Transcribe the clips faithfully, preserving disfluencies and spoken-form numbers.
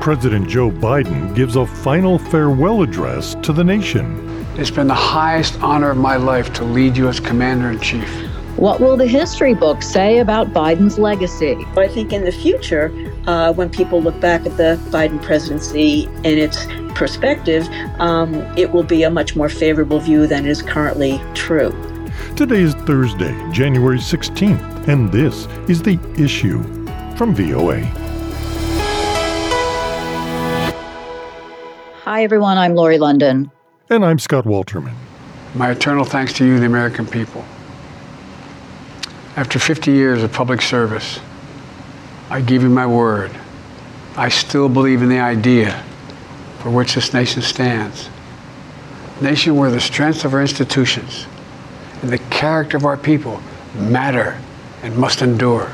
President Joe Biden gives a final farewell address to the nation. It's been the highest honor of my life to lead you as Commander-in-Chief. What will the history books say about Biden's legacy? I think in the future, uh, when people look back at the Biden presidency in its perspective, um, it will be a much more favorable view than is currently true. Today is Thursday, January sixteenth, and this is The Issue from V O A. Hi, everyone. I'm Lori London. And I'm Scott Walterman. My eternal thanks to you, the American people. After fifty years of public service, I give you my word. I still believe in the idea for which this nation stands. A nation where the strength of our institutions and the character of our people matter and must endure.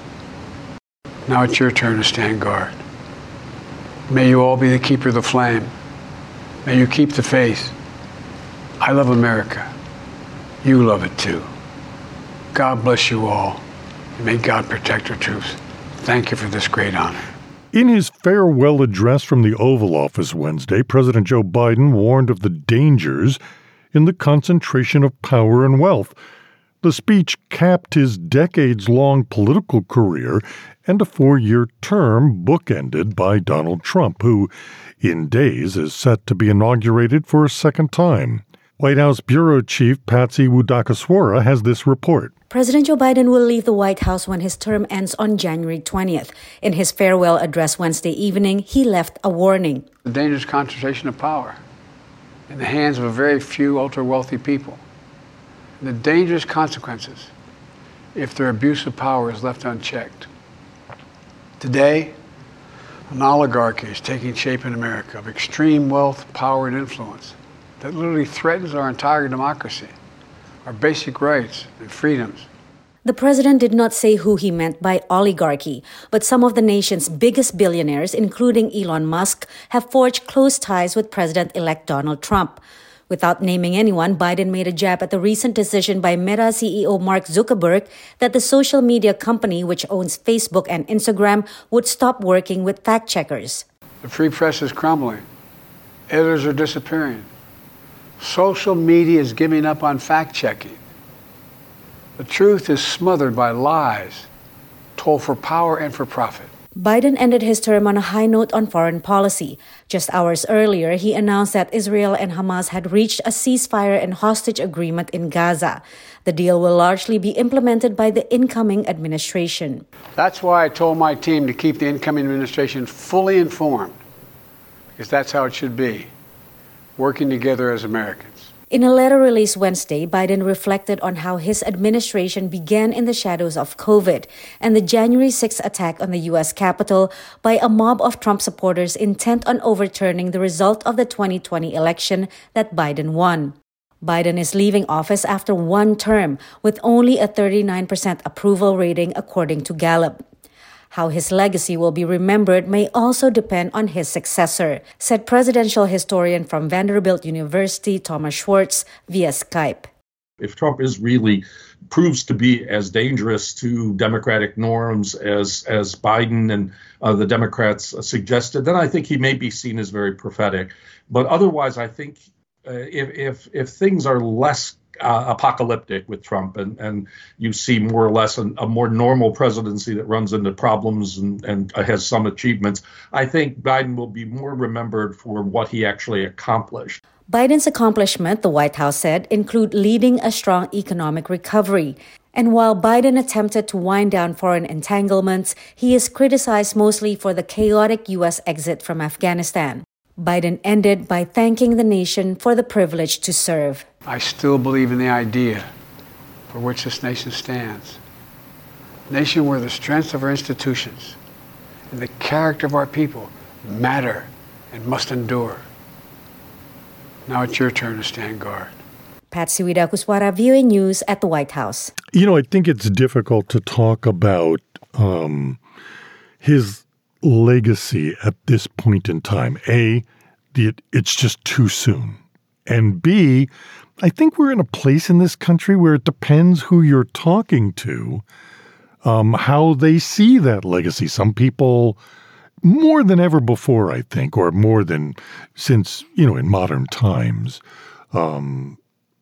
Now it's your turn to stand guard. May you all be the keeper of the flame. May you keep the faith. I love America. You love it too. God bless you all, and may God protect our troops. Thank you for this great honor. In his farewell address from the Oval Office Wednesday, President Joe Biden warned of the dangers in the concentration of power and wealth. The speech capped his decades-long political career and a four-year term bookended by Donald Trump, who, in days, is set to be inaugurated for a second time. White House Bureau Chief Patsy Widakuswara has this report. President Joe Biden will leave the White House when his term ends on January twentieth. In his farewell address Wednesday evening, he left a warning. The dangerous concentration of power in the hands of a very few ultra-wealthy people. And the dangerous consequences if their abuse of power is left unchecked. Today, an oligarchy is taking shape in America of extreme wealth, power, and influence that literally threatens our entire democracy, our basic rights and freedoms. The president did not say who he meant by oligarchy, but some of the nation's biggest billionaires, including Elon Musk, have forged close ties with President-elect Donald Trump. Without naming anyone, Biden made a jab at the recent decision by Meta C E O Mark Zuckerberg that the social media company, which owns Facebook and Instagram, would stop working with fact-checkers. The free press is crumbling. Editors are disappearing. Social media is giving up on fact-checking. The truth is smothered by lies, told for power and for profit. Biden ended his term on a high note on foreign policy. Just hours earlier, he announced that Israel and Hamas had reached a ceasefire and hostage agreement in Gaza. The deal will largely be implemented by the incoming administration. That's why I told my team to keep the incoming administration fully informed, because that's how it should be, working together as Americans. In a letter released Wednesday, Biden reflected on how his administration began in the shadows of COVID and the January sixth attack on the U S Capitol by a mob of Trump supporters intent on overturning the result of the twenty twenty election that Biden won. Biden is leaving office after one term with only a thirty-nine percent approval rating according to Gallup. How his legacy will be remembered may also depend on his successor, said presidential historian from Vanderbilt University Thomas Schwartz via Skype. If Trump is really proves to be as dangerous to democratic norms as as Biden and uh, the Democrats suggested, then I think he may be seen as very prophetic. But otherwise, I think uh, if if if things are less Uh, apocalyptic with Trump, and, and you see more or less an, a more normal presidency that runs into problems and, and has some achievements, I think Biden will be more remembered for what he actually accomplished. Biden's accomplishment, the White House said, include leading a strong economic recovery. And while Biden attempted to wind down foreign entanglements, he is criticized mostly for the chaotic U S exit from Afghanistan. Biden ended by thanking the nation for the privilege to serve. I still believe in the idea for which this nation stands. A nation where the strength of our institutions and the character of our people matter and must endure. Now it's your turn to stand guard. Patsy Widakuswara, V O A News at the White House. You know, I think it's difficult to talk about um, his legacy at this point in time. A, it, it's just too soon. And B, I think we're in a place in this country where it depends who you're talking to, um, how they see that legacy. Some people more than ever before, I think, or more than since, you know, in modern times, um,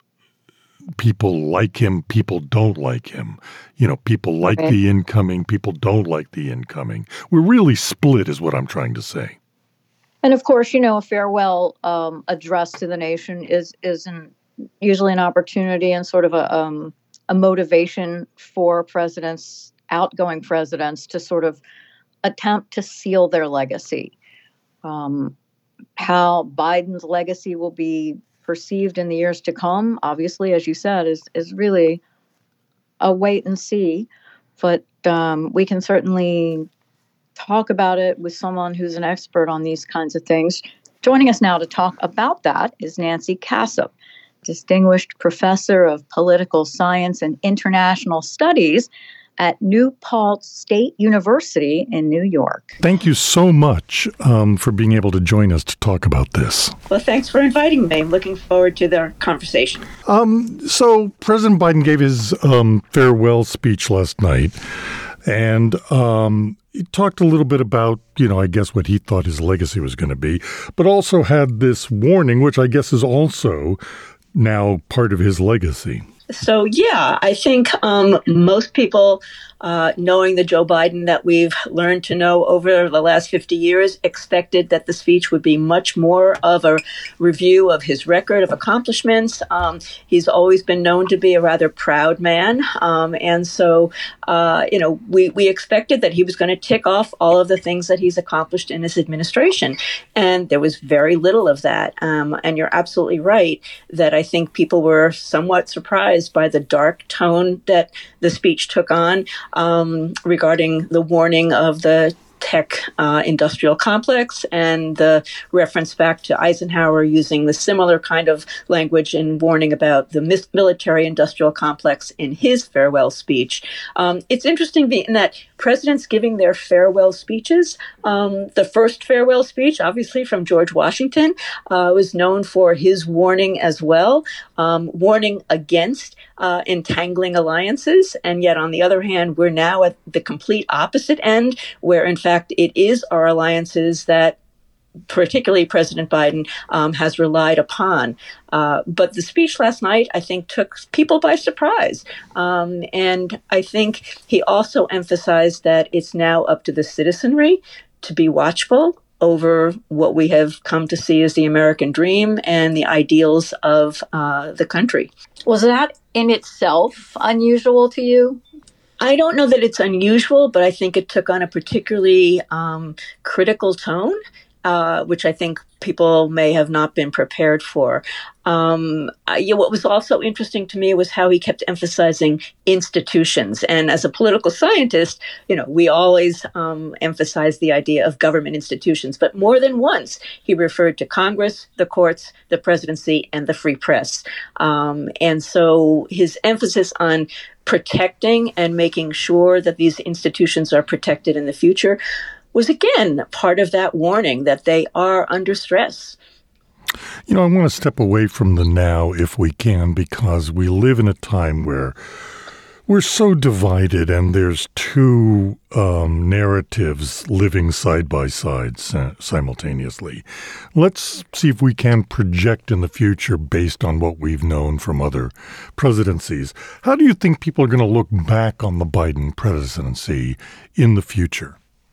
people like him, people don't like him. You know, people like Okay. the incoming, people don't like the incoming. We're really split is what I'm trying to say. And of course, you know, a farewell um, address to the nation is is an, usually an opportunity and sort of a um, a motivation for presidents, outgoing presidents, to sort of attempt to seal their legacy. Um, how Biden's legacy will be perceived in the years to come, obviously, as you said, is is really a wait and see. But um, we can certainly talk about it with someone who's an expert on these kinds of things. Joining us now to talk about that is Nancy Kassav, Distinguished Professor of Political Science and International Studies at New Paltz State University in New York. Thank you so much um, for being able to join us to talk about this. Well, thanks for inviting me. I'm looking forward to the conversation. Um, so President Biden gave his um, farewell speech last night, and um, he talked a little bit about, you know, I guess what he thought his legacy was going to be, but also had this warning, which I guess is also now part of his legacy. So, yeah, I think um, most people, uh, knowing the Joe Biden that we've learned to know over the last fifty years, expected that the speech would be much more of a review of his record of accomplishments. Um, he's always been known to be a rather proud man. Um, and so, uh, you know, we, we expected that he was going to tick off all of the things that he's accomplished in his administration. And there was very little of that. Um, and you're absolutely right that I think people were somewhat surprised by the dark tone that the speech took on um, regarding the warning of the tech uh, industrial complex and the reference back to Eisenhower using the similar kind of language in warning about the mis- military industrial complex in his farewell speech. Um, it's interesting in that presidents giving their farewell speeches, um, the first farewell speech, obviously from George Washington, uh, was known for his warning as well, um, warning against Uh, entangling alliances. And yet, on the other hand, we're now at the complete opposite end, where, in fact, it is our alliances that particularly President Biden um, has relied upon. Uh, but the speech last night, I think, took people by surprise. Um, and I think he also emphasized that it's now up to the citizenry to be watchful over what we have come to see as the American dream and the ideals of uh, the country. Was that in itself unusual to you? I don't know that it's unusual, but I think it took on a particularly um, critical tone, uh, which I think people may have not been prepared for. Um, I, you know, what was also interesting to me was how he kept emphasizing institutions. And as a political scientist, you know, we always um, emphasize the idea of government institutions. But more than once, he referred to Congress, the courts, the presidency, and the free press. Um, and so his emphasis on protecting and making sure that these institutions are protected in the future was, again, part of that warning that they are under stress. You know, I want to step away from the now if we can, because we live in a time where we're so divided and there's two um, narratives living side by side simultaneously. Let's see if we can project in the future based on what we've known from other presidencies. How do you think people are going to look back on the Biden presidency in the future?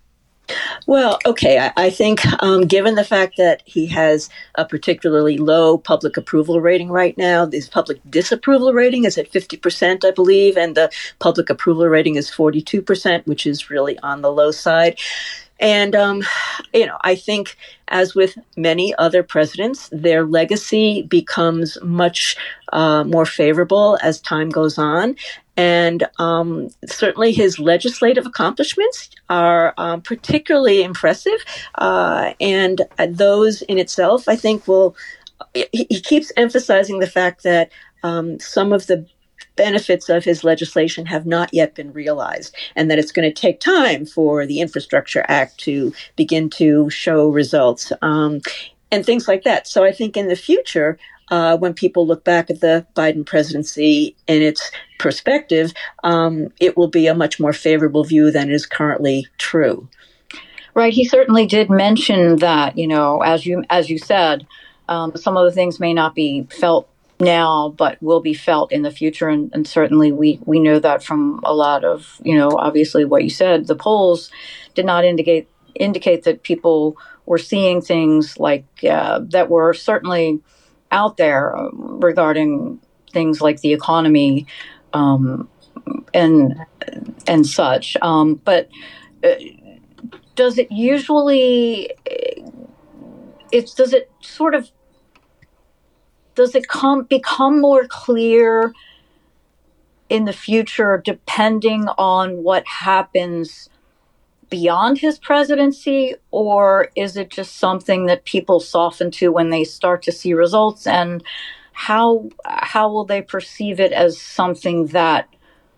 Well, okay, I, I think um, given the fact that he has a particularly low public approval rating right now, his public disapproval rating is at fifty percent, I believe, and the public approval rating is forty-two percent, which is really on the low side. And, um, you know, I think as with many other presidents, their legacy becomes much uh, more favorable as time goes on. And um, certainly his legislative accomplishments are um, particularly impressive. Uh, and those in itself, I think, will, he, he keeps emphasizing the fact that um, some of the benefits of his legislation have not yet been realized, and that it's going to take time for the Infrastructure Act to begin to show results, um, and things like that. So I think in the future, uh, when people look back at the Biden presidency in its perspective, um, it will be a much more favorable view than is currently true. Right. He certainly did mention that, you know, as you as you said, um, some of the things may not be felt now, but will be felt in the future. And, and certainly we, we know that from a lot of, you know, obviously what you said, the polls did not indicate indicate that people were seeing things like uh, that were certainly out there regarding things like the economy um, and and such. Um, but uh, does it usually, it's, does it sort of, does it come become more clear in the future depending on what happens beyond his presidency, or is it just something that people soften to when they start to see results, and how how will they perceive it as something that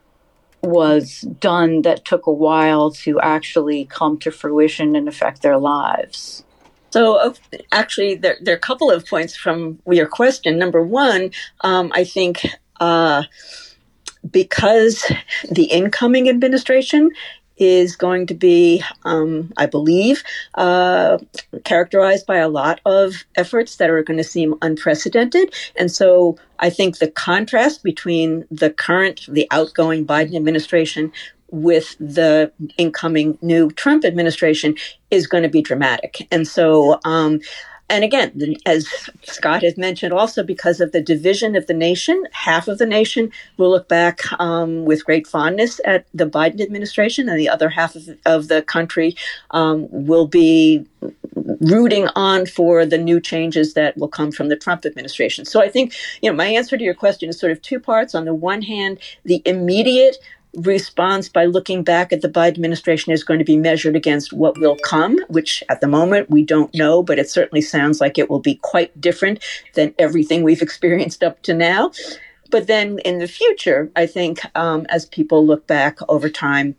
was done that took a while to actually come to fruition and affect their lives? So uh, actually, there, there are a couple of points from your question. Number one, um, I think uh, because the incoming administration is going to be, um, I believe, uh, characterized by a lot of efforts that are going to seem unprecedented. And so I think the contrast between the current, the outgoing Biden administration with the incoming new Trump administration is going to be dramatic. And so, um, and again, as Scott has mentioned, also because of the division of the nation, half of the nation will look back um, with great fondness at the Biden administration, and the other half of, of the country um, will be rooting on for the new changes that will come from the Trump administration. So I think, you know, my answer to your question is sort of two parts. On the one hand, the immediate response by looking back at the Biden administration is going to be measured against what will come, which at the moment we don't know, but it certainly sounds like it will be quite different than everything we've experienced up to now. But then in the future, I think um, as people look back over time,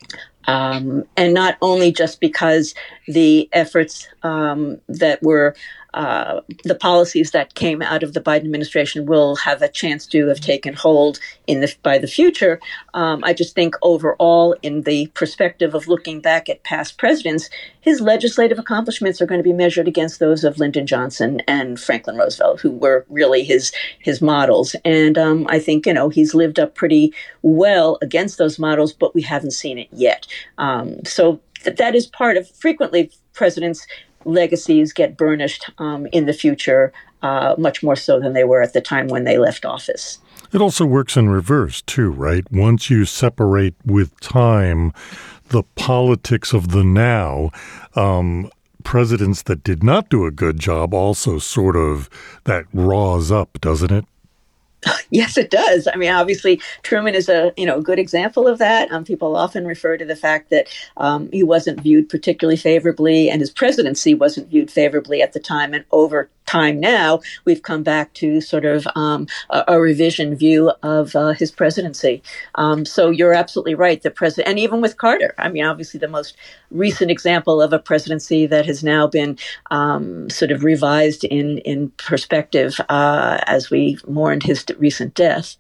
um, and not only just because the efforts um, that were Uh, the policies that came out of the Biden administration will have a chance to have taken hold in the by the future. Um, I just think overall, in the perspective of looking back at past presidents, his legislative accomplishments are going to be measured against those of Lyndon Johnson and Franklin Roosevelt, who were really his his models. And um, I think, you know, he's lived up pretty well against those models, but we haven't seen it yet. Um, so th- that is part of frequently presidents' legacies get burnished um, in the future, uh, much more so than they were at the time when they left office. It also works in reverse, too, right? Once you separate with time the politics of the now, um, presidents that did not do a good job also sort of, that raws up, doesn't it? Yes, it does. I mean, obviously, Truman is a you know good example of that. Um, people often refer to the fact that um, he wasn't viewed particularly favorably, and his presidency wasn't viewed favorably at the time. And over time now, we've come back to sort of um, a, a revision view of uh, his presidency. Um, so you're absolutely right. The president, and even with Carter, I mean, obviously the most recent example of a presidency that has now been um, sort of revised in in perspective uh, as we mourned his recent death.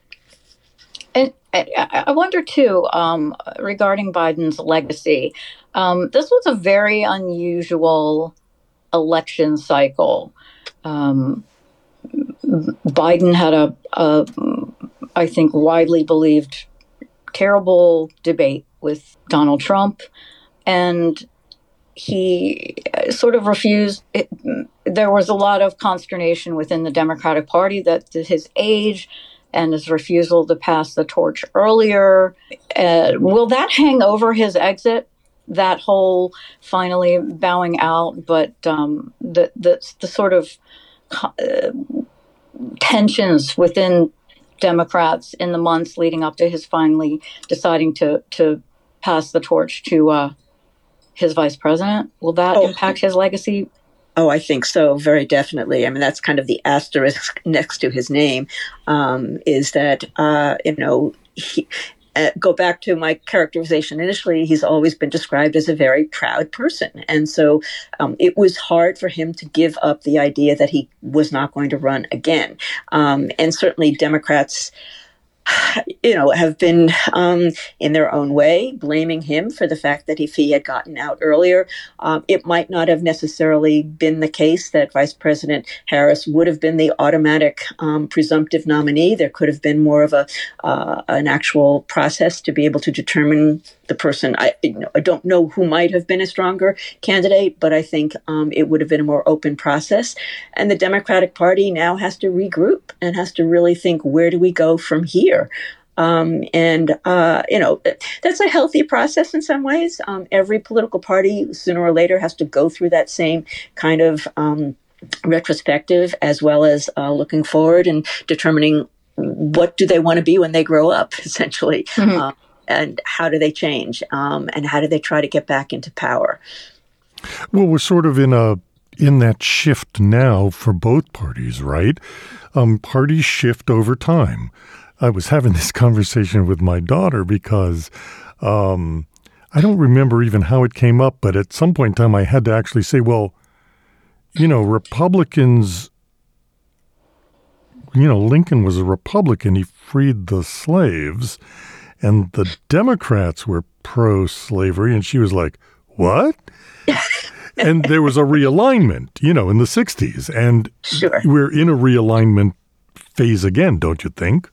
And I wonder, too, um, regarding Biden's legacy, um, this was a very unusual election cycle. Um, Biden had a, a, I think, widely believed terrible debate with Donald Trump, and he sort of refused. It, there was a lot of consternation within the Democratic Party that his age and his refusal to pass the torch earlier, uh, will that hang over his exit? That whole finally bowing out, but um, the, the the sort of uh, tensions within Democrats in the months leading up to his finally deciding to to pass the torch to uh, his vice president, will that oh. impact his legacy? Oh, I think so, very definitely. I mean, that's kind of the asterisk next to his name, um, is that, uh, you know, he, uh, go back to my characterization initially, he's always been described as a very proud person. And so um, it was hard for him to give up the idea that he was not going to run again. Um, and certainly Democrats you know, have been um, in their own way blaming him for the fact that if he had gotten out earlier, um, it might not have necessarily been the case that Vice President Harris would have been the automatic um, presumptive nominee. There could have been more of a uh, an actual process to be able to determine the person. I, you know, I don't know who might have been a stronger candidate, but I think um, it would have been a more open process. And the Democratic Party now has to regroup and has to really think, where do we go from here? Um, and, uh, you know, that's a healthy process in some ways. Um, every political party, sooner or later, has to go through that same kind of um, retrospective, as well as uh, looking forward and determining what do they want to be when they grow up, essentially. Mm-hmm. Uh, and how do they change? Um, and how do they try to get back into power? Well, we're sort of in a in that shift now for both parties, right? Um, parties shift over time. I was having this conversation with my daughter because um, I don't remember even how it came up, but at some point in time I had to actually say, well, you know, Republicans, you know, Lincoln was a Republican. He freed the slaves, and the Democrats were pro-slavery. And she was like, what? And there was a realignment, you know, in the sixties. And sure. We're in a realignment phase again, don't you think?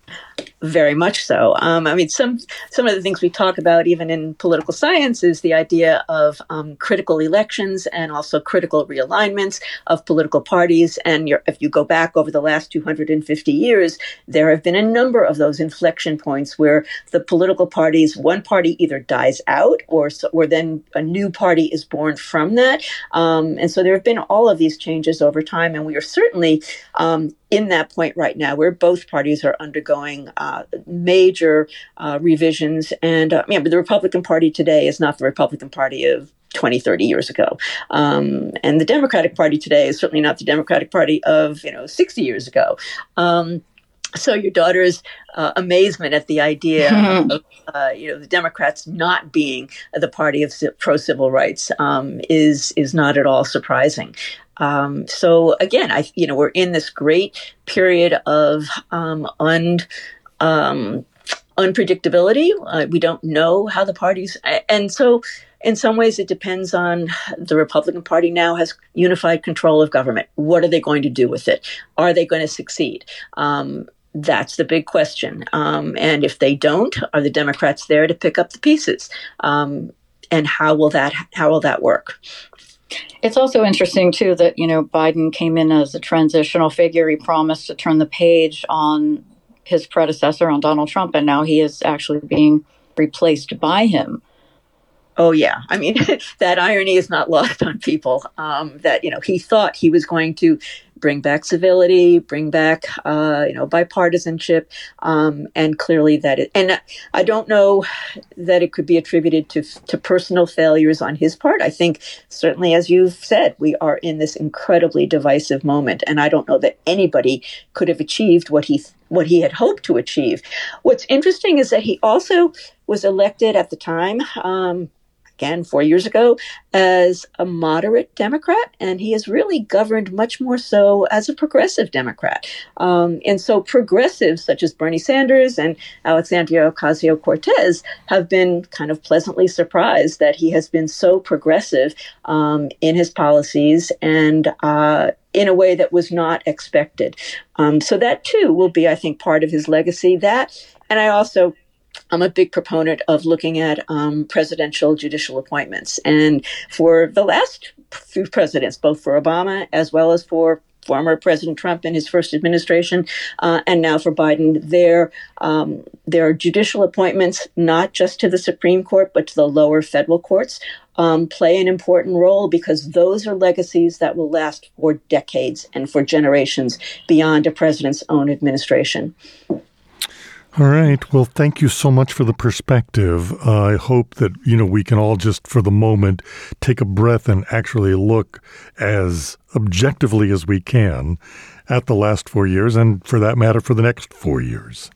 Very much so. Um, I mean, some some of the things we talk about, even in political science, is the idea of um, critical elections and also critical realignments of political parties. And you're, if you go back over the last two hundred fifty years, there have been a number of those inflection points where the political parties, one party either dies out or or then a new party is born from that. Um, and so there have been all of these changes over time, and we are certainly um, in that point right now where both parties are undergoing uh, major uh, revisions. And uh, yeah, but the Republican Party today is not the Republican Party of twenty, thirty years ago. Um, and the Democratic Party today is certainly not the Democratic Party of, you know, sixty years ago. Um, so your daughter's uh, amazement at the idea of, uh, you know, the Democrats not being the party of pro-civil rights um, is is not at all surprising. Um, so again, I, you know, we're in this great period of um, un, um, unpredictability. Uh, we don't know how the parties, and so in some ways it depends on the Republican Party now has unified control of government. What are they going to do with it? Are they going to succeed? Um, That's the big question. Um, and if they don't, are the Democrats there to pick up the pieces? Um, and how will that how will that work? It's also interesting, too, that, you know, Biden came in as a transitional figure. He promised to turn the page on his predecessor, on Donald Trump, and now he is actually being replaced by him. Oh, yeah. I mean, that irony is not lost on people, um, that, you know, he thought he was going to bring back civility, bring back, uh, you know, bipartisanship. Um, and clearly that it, and I don't know that it could be attributed to, to personal failures on his part. I think certainly, as you've said, we are in this incredibly divisive moment. And I don't know that anybody could have achieved what he, what he had hoped to achieve. What's interesting is that he also was elected at the time, um, again, four years ago, as a moderate Democrat, and he has really governed much more so as a progressive Democrat. Um, and so progressives such as Bernie Sanders and Alexandria Ocasio-Cortez have been kind of pleasantly surprised that he has been so progressive um, in his policies and uh, in a way that was not expected. Um, so that, too, will be, I think, part of his legacy. That, and I also I'm a big proponent of looking at um, presidential judicial appointments. And for the last few presidents, both for Obama as well as for former President Trump in his first administration, uh, and now for Biden, there, um, there are judicial appointments, not just to the Supreme Court, but to the lower federal courts, um, play an important role because those are legacies that will last for decades and for generations beyond a president's own administration. All right. Well, thank you so much for the perspective. Uh, I hope that, you know, we can all just for the moment take a breath and actually look as objectively as we can at the last four years and, for that matter, for the next four years.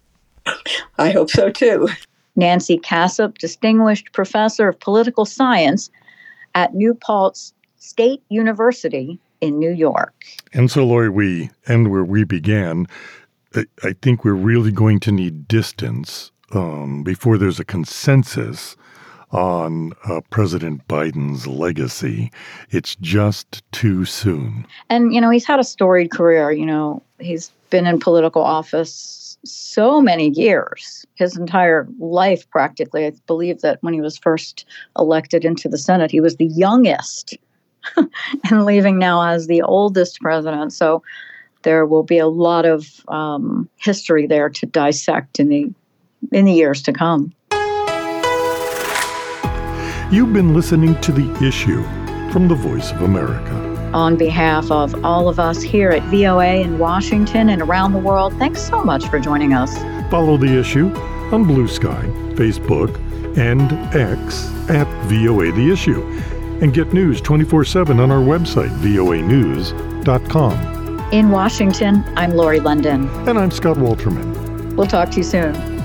I hope so, too. Nancy Kassup, Distinguished Professor of Political Science at New Paltz State University in New York. And so, Lori, we end where we began. I, I think we're really going to need distance um, before there's a consensus on uh, President Biden's legacy. It's just too soon. And, you know, he's had a storied career. You know, he's been in political office so many years, his entire life practically. I believe that when he was first elected into the Senate, he was the youngest and leaving now as the oldest president. So there will be a lot of um, history there to dissect in the in the years to come. You've been listening to The Issue from the Voice of America. On behalf of all of us here at V O A in Washington and around the world, thanks so much for joining us. Follow The Issue on Blue Sky, Facebook, and X at V O A The Issue. And get news twenty-four seven on our website, V O A news dot com. In Washington, I'm Lori London. And I'm Scott Walterman. We'll talk to you soon.